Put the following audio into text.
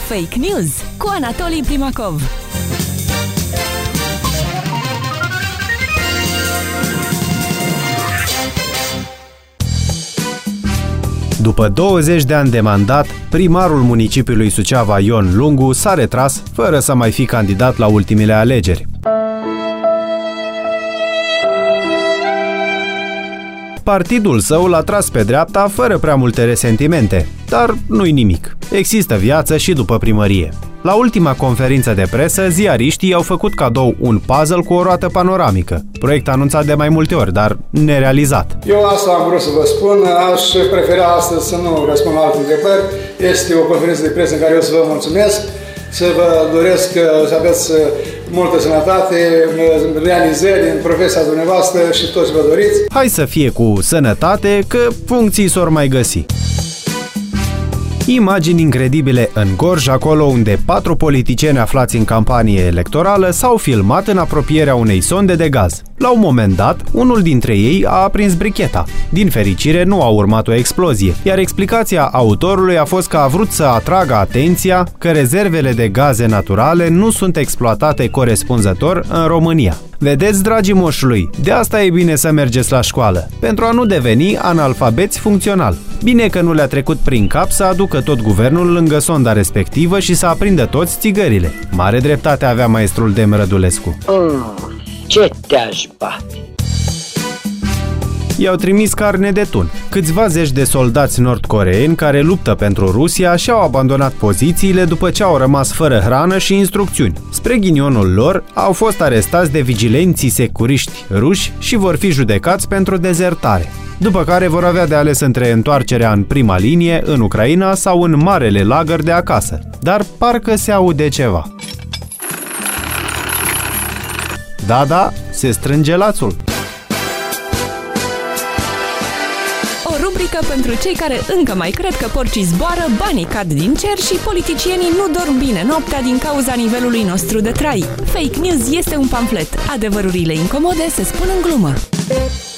Fake News cu Anatolii Primakov. După 20 de ani de mandat, primarul municipiului Suceava Ion Lungu s-a retras fără să mai fi candidat la ultimele alegeri. Partidul său l-a tras pe dreapta fără prea multe resentimente, dar nu-i nimic. Există viață și după primărie. La ultima conferință de presă, ziariștii i-au făcut cadou un puzzle cu o roată panoramică, proiect anunțat de mai multe ori, dar nerealizat. Eu asta am vrut să vă spun, aș prefera astăzi să nu răspund la alte întrebări. Este o conferință de presă în care eu să vă mulțumesc, să vă doresc să aveți multă sănătate, realizări în profesia dumneavoastră și tot ce vă doriți. Hai să fie cu sănătate, că funcții s-or mai găsi. Imagini incredibile în Gorj, acolo unde 4 politicieni aflați în campanie electorală s-au filmat în apropierea unei sonde de gaz. La un moment dat, unul dintre ei a aprins bricheta. Din fericire, nu a urmat o explozie, iar explicația autorului a fost că a vrut să atragă atenția că rezervele de gaze naturale nu sunt exploatate corespunzător în România. Vedeți, dragii moșului, de asta e bine să mergeți la școală, pentru a nu deveni analfabeți funcțional. Bine că nu le-a trecut prin cap să aducă tot guvernul lângă sonda respectivă și să aprindă toți țigările. Mare dreptate avea maestrul Dem Rădulescu. Ce te-aș bate? I-au trimis carne de tun. Câțiva zeci de soldați nord-coreeni care luptă pentru Rusia și-au abandonat pozițiile după ce au rămas fără hrană și instrucțiuni. Spre ghinionul lor, au fost arestați de vigilenții securiști ruși și vor fi judecați pentru dezertare. După care vor avea de ales între întoarcerea în prima linie, în Ucraina, sau în marele lagăr de acasă. Dar parcă se aude ceva. Da, se strânge lațul. O rubrică pentru cei care încă mai cred că porcii zboară, banii cad din cer și politicienii nu dorm bine noaptea din cauza nivelului nostru de trai. Fake News este un pamflet. Adevărurile incomode se spun în glumă.